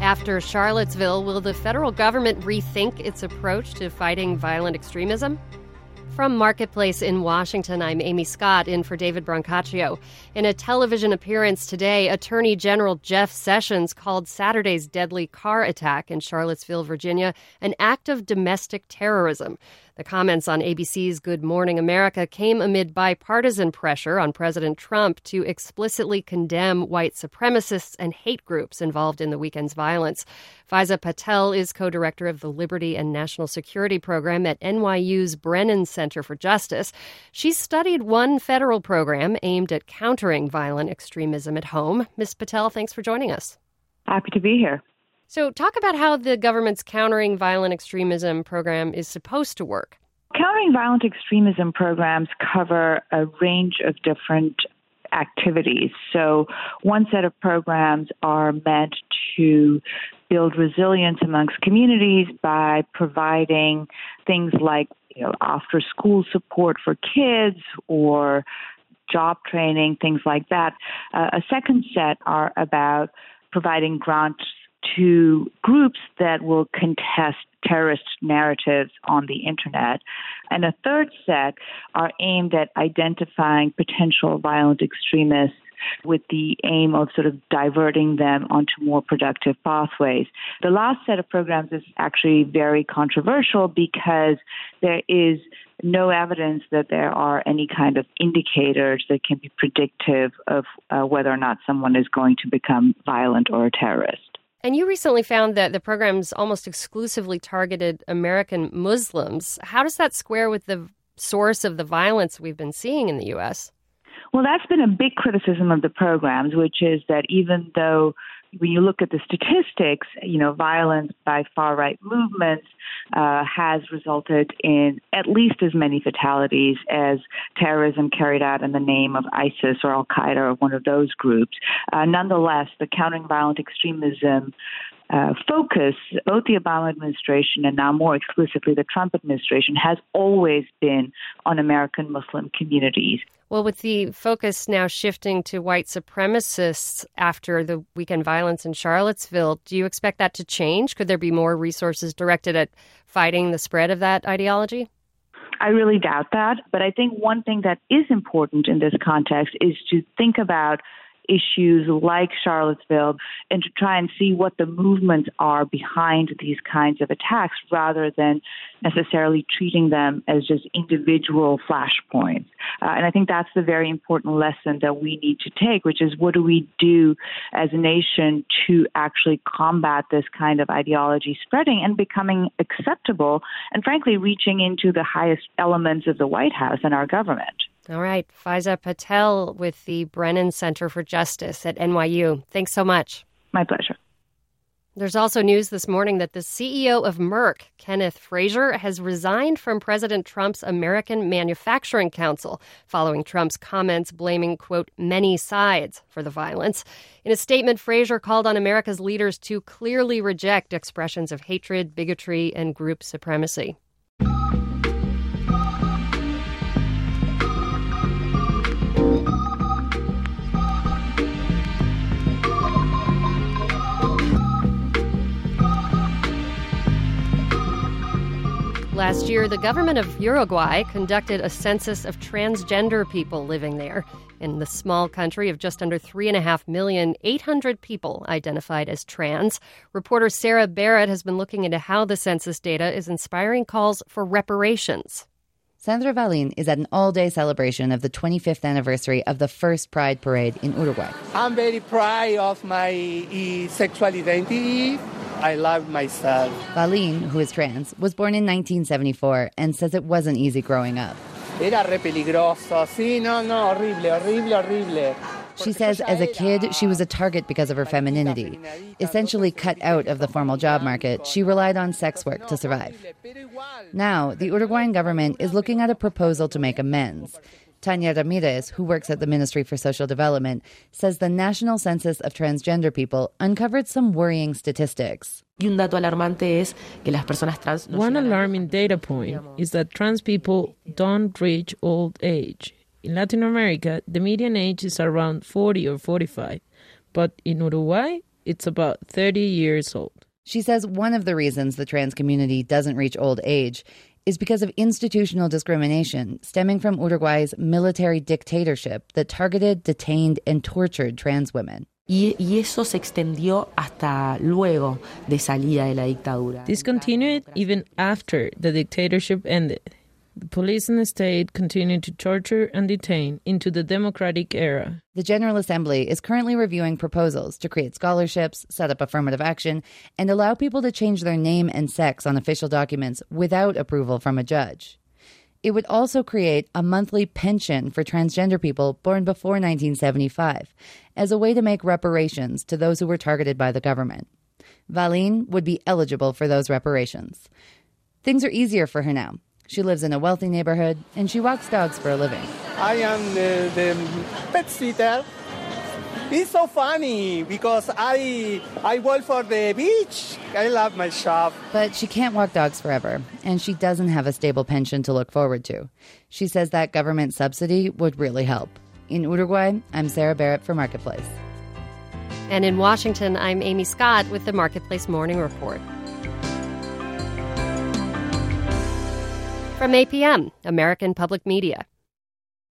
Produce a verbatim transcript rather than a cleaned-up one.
After Charlottesville, will the federal government rethink its approach to fighting violent extremism? From Marketplace in Washington, I'm Amy Scott, in for David Brancaccio. In a television appearance today, Attorney General Jeff Sessions called Saturday's deadly car attack in Charlottesville, Virginia, an act of domestic terrorism. The comments on A B C's Good Morning America came amid bipartisan pressure on President Trump to explicitly condemn white supremacists and hate groups involved in the weekend's violence. Faiza Patel is co-director of the Liberty and National Security Program at N Y U's Brennan Center for Justice. She's studied one federal program aimed at countering violent extremism at home. Miz Patel, thanks for joining us. Happy to be here. So talk about how the government's Countering Violent Extremism program is supposed to work. Countering violent extremism programs cover a range of different activities. So one set of programs are meant to build resilience amongst communities by providing things like, you know, after-school support for kids or job training, things like that. Uh, a second set are about providing grants to groups that will contest terrorist narratives on the internet. And a third set are aimed at identifying potential violent extremists with the aim of sort of diverting them onto more productive pathways. The last set of programs is actually very controversial because there is no evidence that there are any kind of indicators that can be predictive of uh, whether or not someone is going to become violent or a terrorist. And you recently found that the program's almost exclusively targeted American Muslims. How does that square with the source of the violence we've been seeing in the U S? Well, that's been a big criticism of the programs, which is that even though when you look at the statistics, you know, violence by far-right movements uh, has resulted in at least as many fatalities as terrorism carried out in the name of ISIS or Al-Qaeda or one of those groups. Uh, nonetheless, the Countering Violent Extremism Uh, focus, both the Obama administration and now more explicitly the Trump administration, has always been on American Muslim communities. Well, with the focus now shifting to white supremacists after the weekend violence in Charlottesville, do you expect that to change? Could there be more resources directed at fighting the spread of that ideology? I really doubt that. But I think one thing that is important in this context is to think about issues like Charlottesville and to try and see what the movements are behind these kinds of attacks rather than necessarily treating them as just individual flashpoints. Uh, and I think that's the very important lesson that we need to take, which is what do we do as a nation to actually combat this kind of ideology spreading and becoming acceptable and frankly reaching into the highest elements of the White House and our government. All right. Faiza Patel with the Brennan Center for Justice at N Y U. Thanks so much. My pleasure. There's also news this morning that the C E O of Merck, Kenneth Frazier, has resigned from President Trump's American Manufacturing Council following Trump's comments blaming, quote, many sides for the violence. In a statement, Frazier called on America's leaders to clearly reject expressions of hatred, bigotry, and group supremacy. Last year, the government of Uruguay conducted a census of transgender people living there. In the small country of just under three and a half million, eight hundred people identified as trans. Reporter Sarah Barrett has been looking into how the census data is inspiring calls for reparations. Sandra Valim is at an all-day celebration of the twenty-fifth anniversary of the first Pride Parade in Uruguay. I'm very proud of my sexual identity. I love myself. Valim, who is trans, was born in nineteen seventy-four and says it wasn't easy growing up. Era re peligroso. Sí, no, no, horrible, horrible, horrible. She says as a kid, she was a target because of her femininity. Essentially cut out of the formal job market, she relied on sex work to survive. Now, the Uruguayan government is looking at a proposal to make amends. Tania Ramirez, who works at the Ministry for Social Development, says the National Census of Transgender People uncovered some worrying statistics. One alarming data point is that trans people don't reach old age. In Latin America, the median age is around forty or forty-five, but in Uruguay, it's about thirty years old. She says one of the reasons the trans community doesn't reach old age is because of institutional discrimination stemming from Uruguay's military dictatorship that targeted, detained, and tortured trans women. Y, y eso se extendió hasta luego de salida de la dictadura. This continued even after the dictatorship ended. The police and the state continued to torture and detain into the democratic era. The General Assembly is currently reviewing proposals to create scholarships, set up affirmative action, and allow people to change their name and sex on official documents without approval from a judge. It would also create a monthly pension for transgender people born before nineteen seventy-five as a way to make reparations to those who were targeted by the government. Valine would be eligible for those reparations. Things are easier for her now. She lives in a wealthy neighborhood, and she walks dogs for a living. I am the, the pet sitter. It's so funny because I I work for the beach. I love my shop. But she can't walk dogs forever, and she doesn't have a stable pension to look forward to. She says that government subsidy would really help. In Uruguay, I'm Sarah Barrett for Marketplace. And in Washington, I'm Amy Scott with the Marketplace Morning Report. From A P M, American Public Media.